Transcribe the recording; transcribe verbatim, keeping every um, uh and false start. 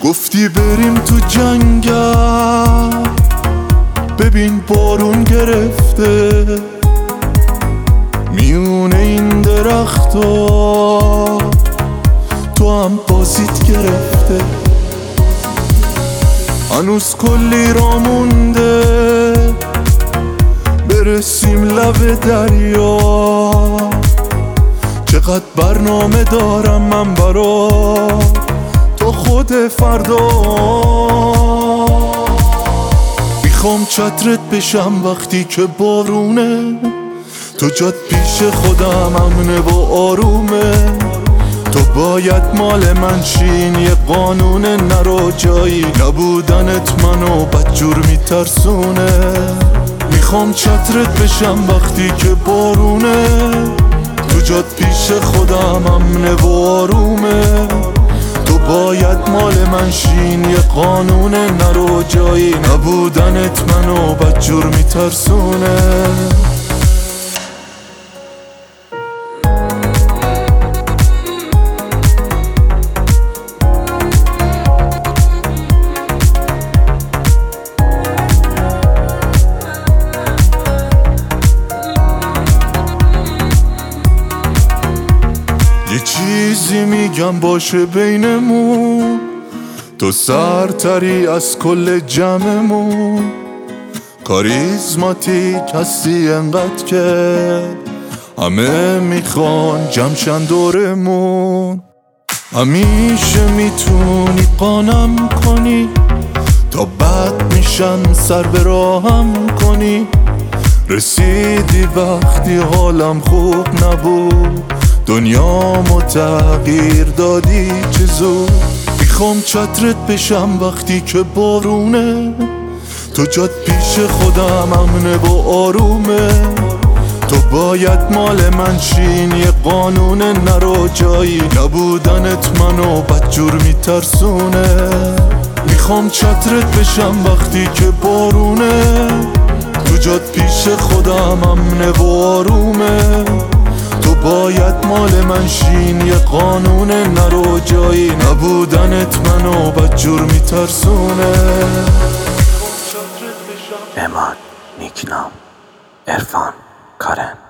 گفتی بریم تو جنگل، ببین بارون گرفته میونه این درختا، تو هم بازیت گرفته. هنوز کلی را مونده برسیم لب دریا، چقدر برنامه دارم من برا تو خود فردا. میخوام چترت بشم وقتی که بارونه، تو جات پیش خودم امنه و آرومه. تو باید مال من شین، یه قانونه نرو جایی، نبودنت منو بدجور میترسونه. میخوام چترت بشم وقتی که بارونه، تو جات پیش خودم امنه و آرومه. تو باید مال من شین، یه قانونه نرو جایی، نبودنت منو بدجور میترسونه. یه چیزی میگم باشه بینمون، تو سرتری از کل جمعمون. کاریزماتیک هستی انقدر که همه میخوان جمشن دورمون. همیشه میتونی قانم کنی تا بد میشن سر به راهم کنی. رسیدی وقتی حالم خوب نبود، دنیامو تغییر دادی چه زود. میخوام چترت بشم وقتی که بارونه، تو جات پیش خودم امنه و آرومه. تو باید مال من شین، یه قانونه نرو جایی، نبودنت منو بدجور میترسونه. میخوام چترت بشم وقتی که بارونه، تو جات پیش خودم امنه و آرومه. تو باید مال من شین، یه قانونه نرو جایی، نبودنت منو بدجور میترسونه. امان، نیکنام، عرفان، کارن